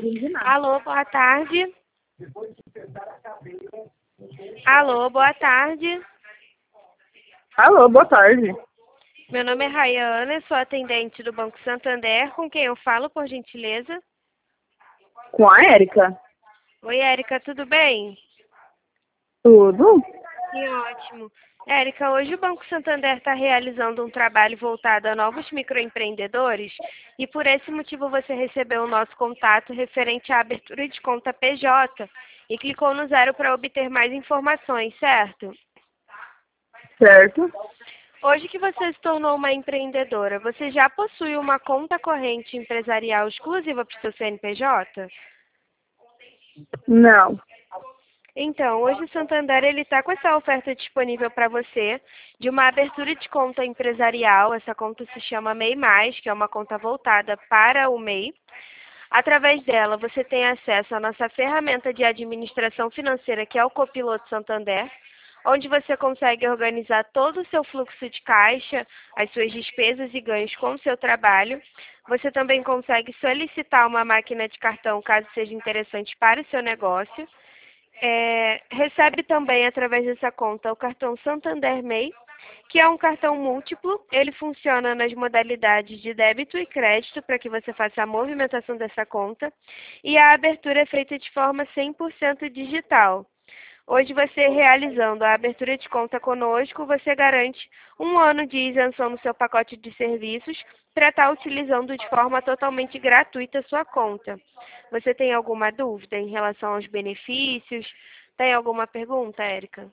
entendi nada. Alô, boa tarde. Alô, boa tarde. Alô, boa tarde. Meu nome é Rayana, sou atendente do Banco Santander. Com quem eu falo, por gentileza? Com a Érica. Oi, Érica, tudo bem? Tudo? Que ótimo. Érica, hoje o Banco Santander está realizando um trabalho voltado a novos microempreendedores e por esse motivo você recebeu o nosso contato referente à abertura de conta PJ e clicou no 0 para obter mais informações, certo? Certo. Hoje que você se tornou uma empreendedora, você já possui uma conta corrente empresarial exclusiva para o seu CNPJ? Não. Então, hoje o Santander está com essa oferta disponível para você de uma abertura de conta empresarial. Essa conta se chama MEI+, que é uma conta voltada para o MEI. Através dela, você tem acesso à nossa ferramenta de administração financeira, que é o Copiloto Santander, onde você consegue organizar todo o seu fluxo de caixa, as suas despesas e ganhos com o seu trabalho. Você também consegue solicitar uma máquina de cartão, caso seja interessante para o seu negócio. Recebe também, através dessa conta, o cartão Santander MEI, que é um cartão múltiplo. Ele funciona nas modalidades de débito e crédito, para que você faça a movimentação dessa conta. E a abertura é feita de forma 100% digital. Hoje, você realizando a abertura de conta conosco, você garante 1 ano de isenção no seu pacote de serviços para estar utilizando de forma totalmente gratuita a sua conta. Você tem alguma dúvida em relação aos benefícios? Tem alguma pergunta, Érica?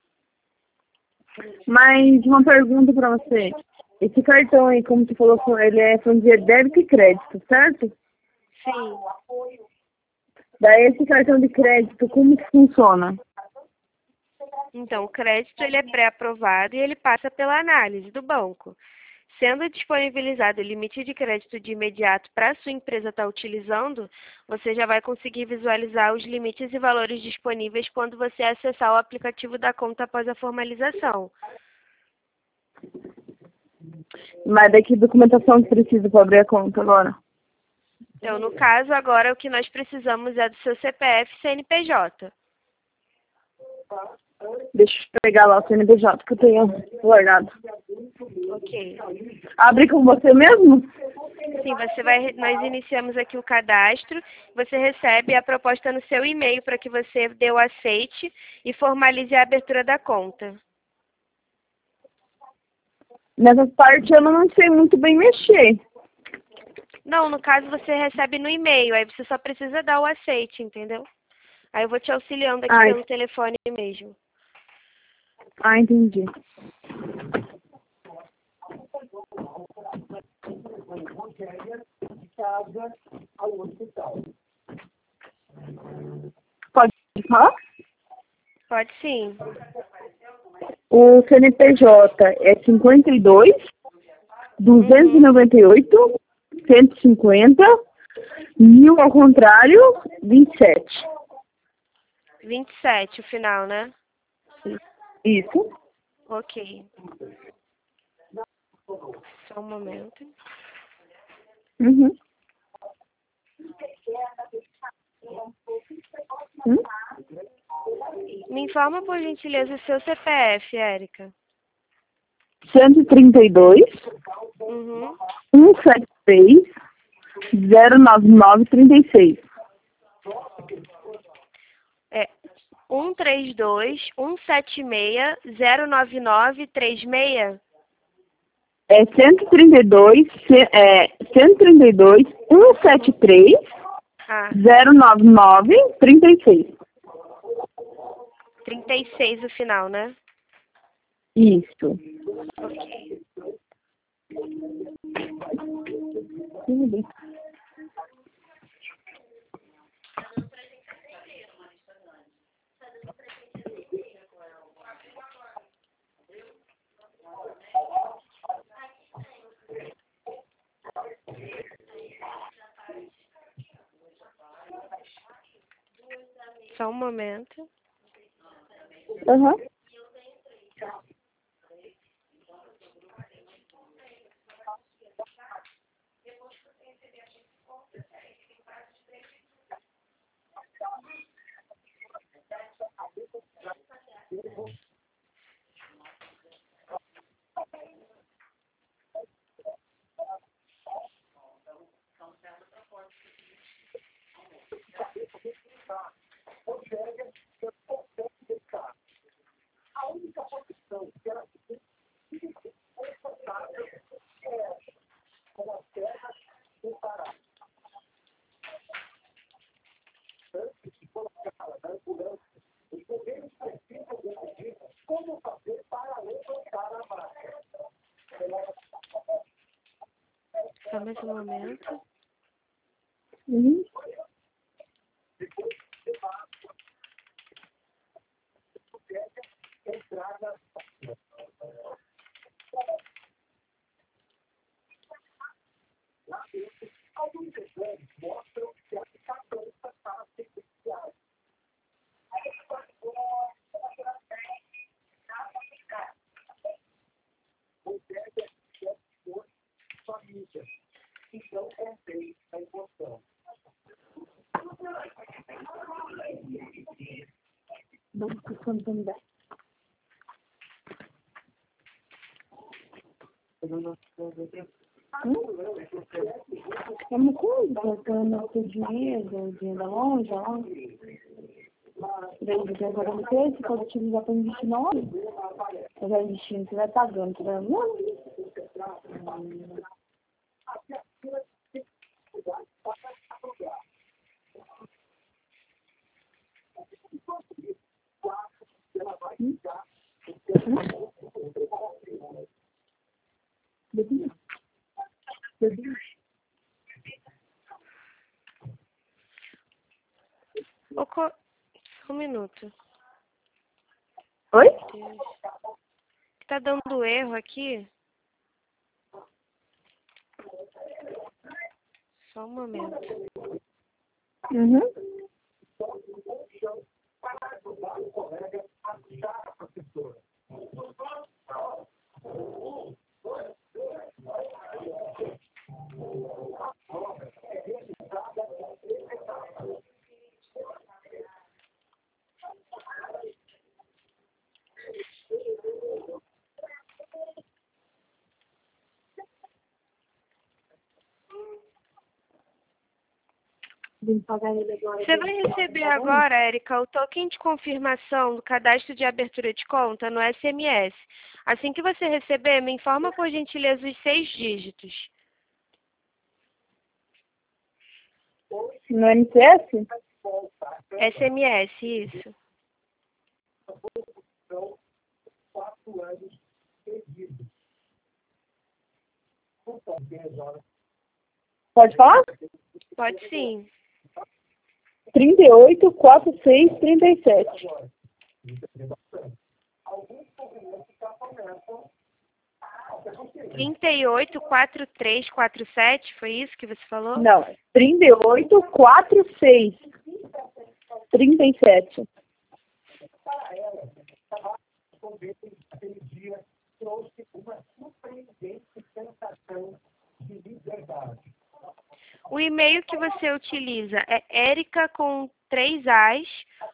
Mas uma pergunta para você. Esse cartão aí, como você falou, ele é de débito e crédito, certo? Sim. Daí esse cartão de crédito, como que funciona? Então, o crédito ele é pré-aprovado e ele passa pela análise do banco. Sendo disponibilizado o limite de crédito de imediato para a sua empresa estar utilizando, você já vai conseguir visualizar os limites e valores disponíveis quando você acessar o aplicativo da conta após a formalização. Mas daqui documentação que precisa para abrir a conta agora? Então, no caso, agora o que nós precisamos é do seu CPF e CNPJ. Deixa eu pegar lá o CNPJ que eu tenho guardado. Ok. Abre com você mesmo? Sim, nós iniciamos aqui o cadastro, você recebe a proposta no seu e-mail para que você dê o aceite e formalize a abertura da conta. Nessa parte eu não sei muito bem mexer. Não, no caso você recebe no e-mail, aí você só precisa dar o aceite, entendeu? Aí eu vou te auxiliando aqui pelo telefone mesmo. Ah, entendi. Pode falar? Pode sim. O CNPJ é 52 298 150 1000 ao contrário 27. 27 o final, né? Isso. Ok. Só um momento. Uhum. Me informa, por gentileza, o seu CPF, Érica. 132 Uhum. 173 099 36. É 132-176-099-36? É 132 132 173 Ah, 099 36. 36 o final, né? Isso. Ok. Só um momento. Uhum. mais um momento. Uhum. Vamos colocando o dinheiro, o dinheiro da loja, ó. Daí você vai pagar você pode utilizar para investir na loja. Você vai investindo, você vai pagando, você vai... Um minuto. Oi? Deus. Tá dando erro aqui? Só um momento. Uhum. Você vai receber agora, Érica, o token de confirmação do cadastro de abertura de conta no SMS. Assim que você receber, me informa por gentileza os 6 dígitos. No MCS? SMS, isso. Pode falar? Pode sim. 38, 46, 37. Trinta e oito, 43, 47, foi isso que você falou? Não, 38, 46, 37. O e-mail que você utiliza é Érica com 3 As,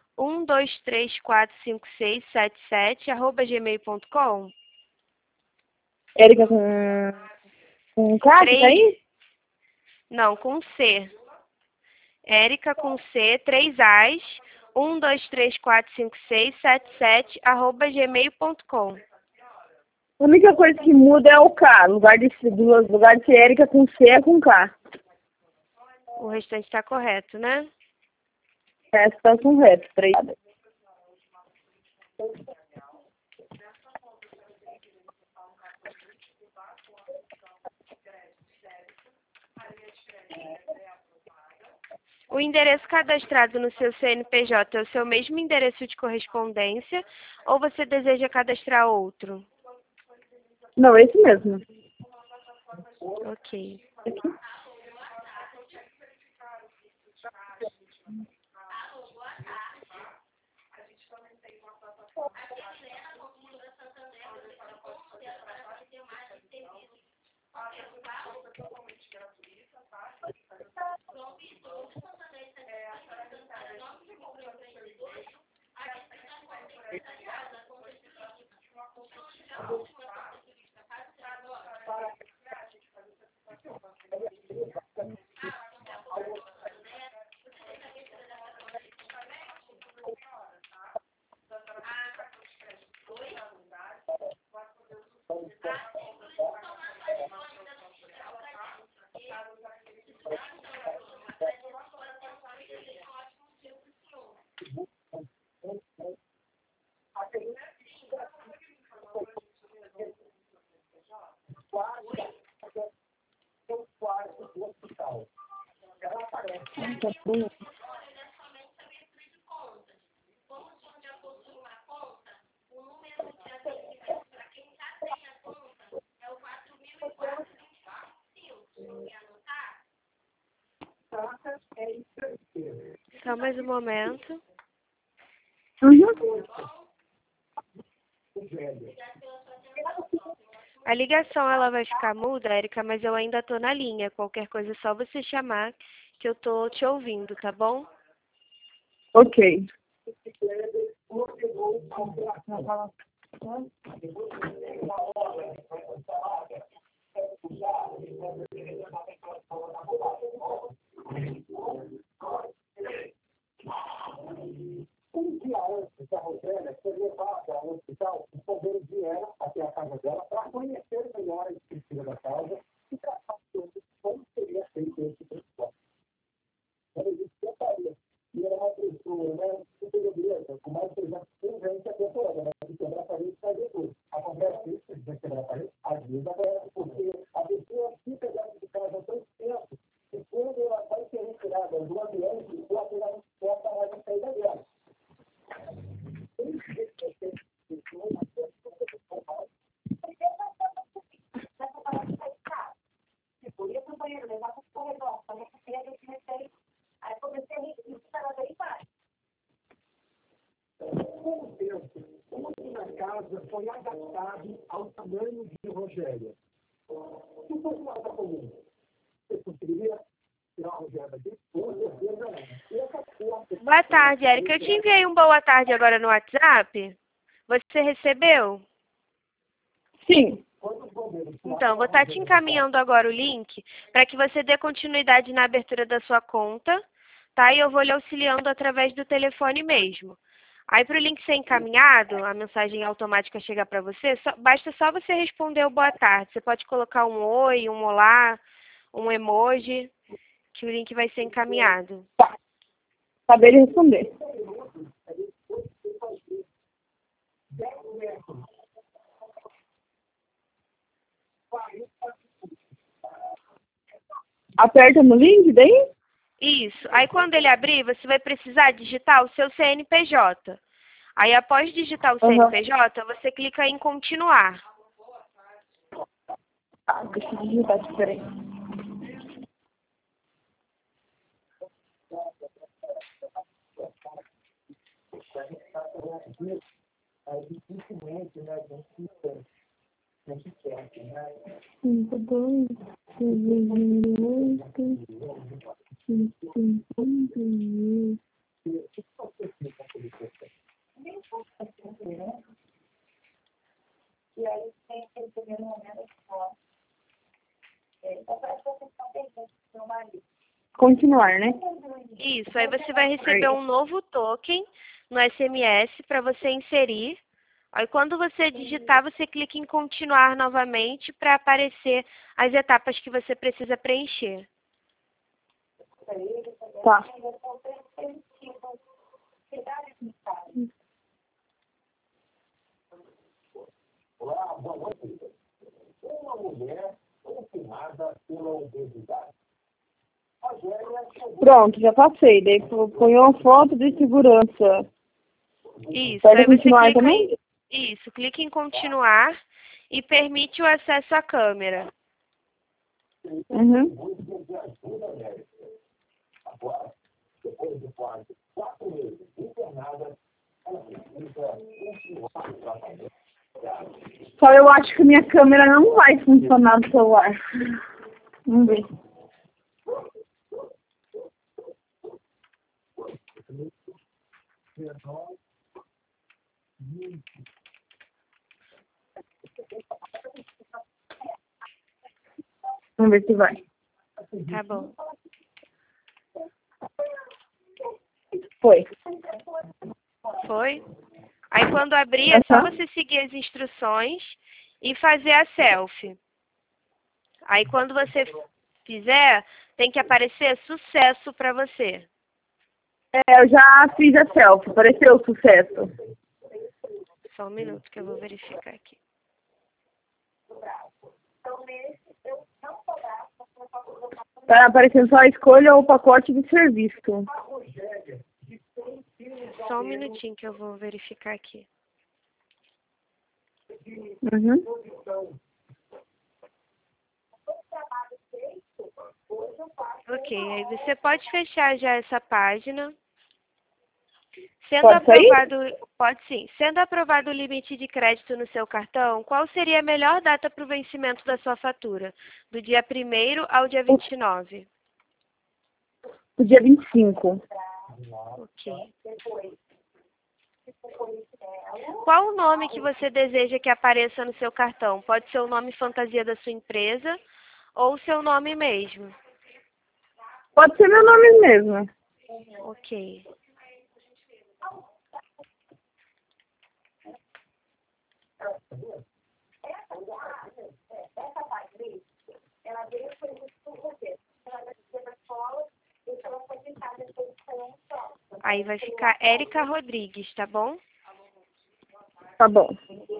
1234567 @gmail.com. Érica com K, tá aí? Não, com C. Érica com C, 3 As, 1234567 @gmail.com. A única coisa que muda é o K. No lugar de ser Érica com C é com K. O restante está correto, né? Essa tá correto, 3. O endereço cadastrado no seu CNPJ é o seu mesmo endereço de correspondência ou você deseja cadastrar outro? Não, esse mesmo. Ok. Tá bom. Só mais um momento. Uhum. A ligação ela vai ficar muda, Érica, mas eu ainda tô na linha. Qualquer coisa é só você chamar que eu tô te ouvindo, tá bom? Ok. Um dia antes, a Rogéria foi levada ao hospital e convidaram ela até a casa dela para conhecer melhor a estrutura da casa e tratar sobre como seria feito esse transporte. Ela disse que eu faria. E era uma pessoa, né, super beleza, com mais de 300 temporada, né, de quebrar a parede e fazer tudo. A conversa é isso, de quebrar a parede, às vezes acontece, porque a pessoa fica dentro de casa há tanto tempo, e quando ela vai ser retirada do ambiente, o ambiente não importa mais a saída dela. Com o tempo, a casa foi adaptado ao tamanho de Rogéria. Se fosse uma casa comum, você conseguiria tirar a Rogéria daqui? Com certeza não. Boa tarde, Érica. Eu te enviei um boa tarde agora no WhatsApp. Você recebeu? Sim. Então, vou estar te encaminhando agora o link para que você dê continuidade na abertura da sua conta, tá? E eu vou lhe auxiliando através do telefone mesmo. Aí, para o link ser encaminhado, a mensagem automática chegar para você, basta só você responder o boa tarde. Você pode colocar um oi, um olá, um emoji, que o link vai ser encaminhado. Tá. Saber responder. Aperta no link daí? Isso. Aí, quando ele abrir, você vai precisar digitar o seu CNPJ. Aí, após digitar o CNPJ, você clica em continuar. Ah, deixa eu digitar aqui, peraí. Dificilmente, né, a gente esquece, né? 52, 308, 58. E aí tem aquele primeiro momento de fora. Então, parece que você está perdendo o seu marido. Continuar, né? Isso. Aí, você vai receber um novo token no SMS para você inserir. Aí, quando você digitar, você clica em continuar novamente para aparecer as etapas que você precisa preencher. Tá. Olá, boa noite. Uma mulher confirmada pela obesidade. Pronto, já passei. Daí põe uma foto de segurança. Isso. Pode Aí você continuar clica também? Isso. Clica em continuar e permite o acesso à câmera. Uhum. Agora, depois de quase 4 meses internada, ela precisa continuar o tratamento. Só eu acho que minha câmera não vai funcionar no celular. Vamos ver. Vamos ver se vai. Tá bom. Foi. Foi? Aí, quando abrir, é só você seguir as instruções e fazer a selfie. Aí, quando você fizer, tem que aparecer sucesso para você. É, eu já fiz a selfie. Apareceu sucesso. Só um minuto que eu vou verificar aqui. Então, nesse, eu não cobrar para Tá aparecendo só a escolha ou o pacote de serviço. Só um minutinho que eu vou verificar aqui. Uhum. Ok, aí você pode fechar já essa página. Sendo Pode sair? aprovado, pode sim. Sendo aprovado o limite de crédito no seu cartão, qual seria a melhor data para o vencimento da sua fatura? Do dia 1º ao dia 29? O dia 25. Ok. Qual o nome que você deseja que apareça no seu cartão? Pode ser o nome fantasia da sua empresa ou o seu nome mesmo. Pode ser meu nome mesmo. Ok. Aí vai ficar Érica Rodrigues, tá bom? Tá bom.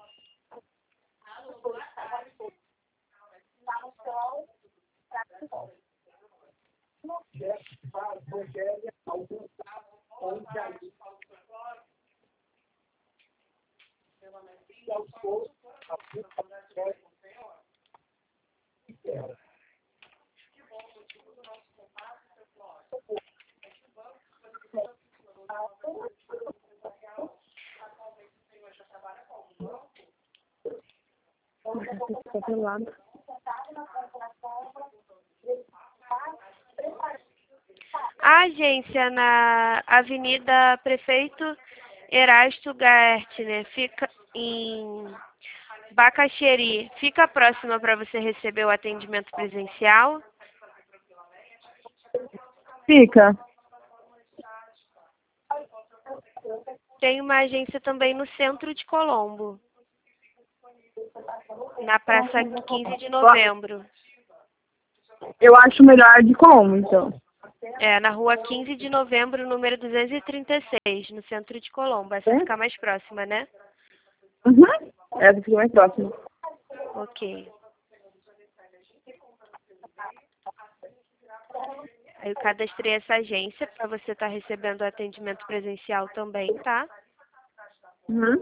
Tá pelo lado. A agência na Avenida Prefeito Erasto Gaertner fica em Bacaxeri. Fica próxima para você receber o atendimento presencial? Fica. Tem uma agência também no centro de Colombo, na Praça 15 de Novembro. Eu acho melhor de como, então. É, na Rua 15 de Novembro, número 236, no centro de Colombo. Essa É? fica mais próxima, né? Uhum. Essa fica mais próxima. Ok. Aí eu cadastrei essa agência para você estar recebendo o atendimento presencial também, tá? Uhum.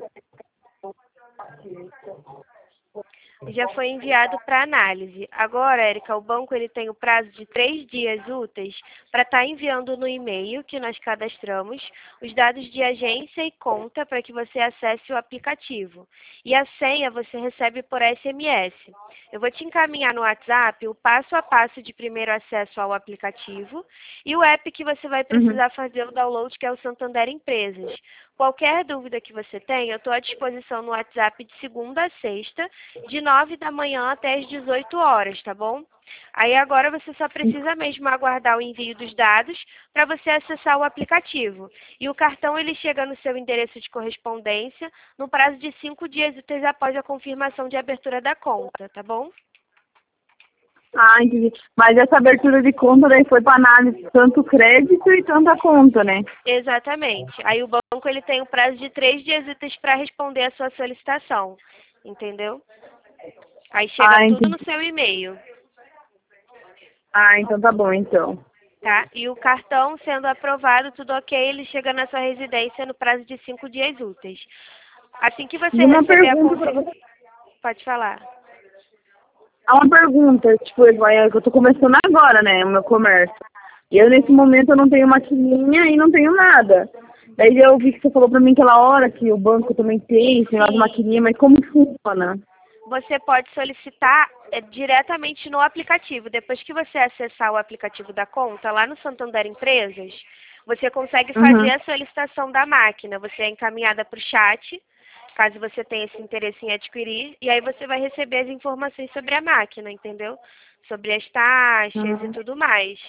Já foi enviado para análise. Agora, Érica, o banco ele tem o prazo de 3 dias úteis para estar enviando no e-mail que nós cadastramos os dados de agência e conta para que você acesse o aplicativo. E a senha você recebe por SMS. Eu vou te encaminhar no WhatsApp o passo a passo de primeiro acesso ao aplicativo e o app que você vai Uhum. precisar fazer o download, que é o Santander Empresas. Qualquer dúvida que você tenha, eu estou à disposição no WhatsApp de segunda a sexta, de 9 da manhã até as 18 horas, tá bom? Aí agora você só precisa mesmo aguardar o envio dos dados para você acessar o aplicativo. E o cartão ele chega no seu endereço de correspondência no prazo de 5 dias úteis após a confirmação de abertura da conta, tá bom? Ah, entendi. Mas essa abertura de conta daí foi para análise tanto crédito e tanto a conta, né? Exatamente. Aí o banco ele tem o prazo de 3 dias úteis para responder a sua solicitação, entendeu? Aí chega Ah, tudo no entendi. seu e-mail, Ah, então tá bom, então. tá? E o cartão sendo aprovado, tudo ok, ele chega na sua residência no prazo de 5 dias úteis. Assim que você E uma receber a pergunta para confirmação... você. Pode falar. Há uma pergunta, tipo, eu tô começando agora, né, o meu comércio. E eu, nesse momento, eu não tenho maquininha e não tenho nada. Daí eu vi que você falou pra mim aquela hora que o banco também tem as Sim. maquininhas, mas como que funciona? Você pode solicitar diretamente no aplicativo. Depois que você acessar o aplicativo da conta, lá no Santander Empresas, você consegue fazer Uhum. a solicitação da máquina. Você é encaminhada para o chat, caso você tenha esse interesse em adquirir, e aí você vai receber as informações sobre a máquina, entendeu? Sobre as taxas e Uhum. tudo mais,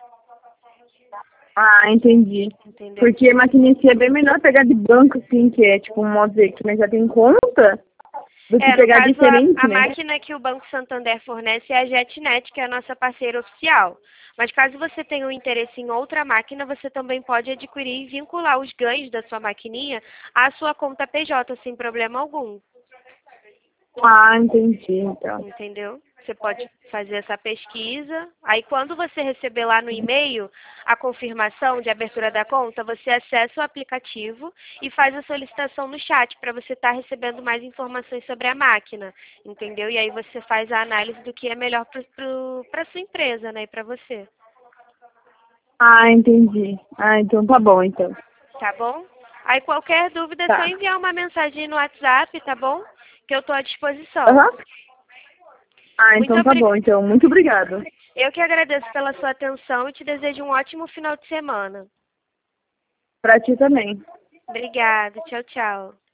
Ah, entendi. entendeu? Porque maquininha assim é bem melhor pegar de banco, assim, que é tipo um modo de que nós já tem conta, do que No pegar caso, diferente, a né? máquina que o Banco Santander fornece é a JetNet, que é a nossa parceira oficial. Mas caso você tenha um interesse em outra máquina, você também pode adquirir e vincular os ganhos da sua maquininha à sua conta PJ, sem problema algum, Ah, entendi, então. entendeu? Você pode fazer essa pesquisa. Aí, quando você receber lá no e-mail a confirmação de abertura da conta, você acessa o aplicativo e faz a solicitação no chat para você estar recebendo mais informações sobre a máquina, entendeu? E aí você faz a análise do que é melhor para sua empresa, né, e para você. Ah, entendi. Ah, então tá bom, então. Tá bom? Aí, qualquer dúvida é só Tá. enviar uma mensagem no WhatsApp, tá bom? Que eu estou à disposição. Aham. Ah, Muito então tá bom, então. Muito obrigada. Eu que agradeço pela sua atenção e te desejo um ótimo final de semana. Pra ti também. Obrigada. Tchau, tchau.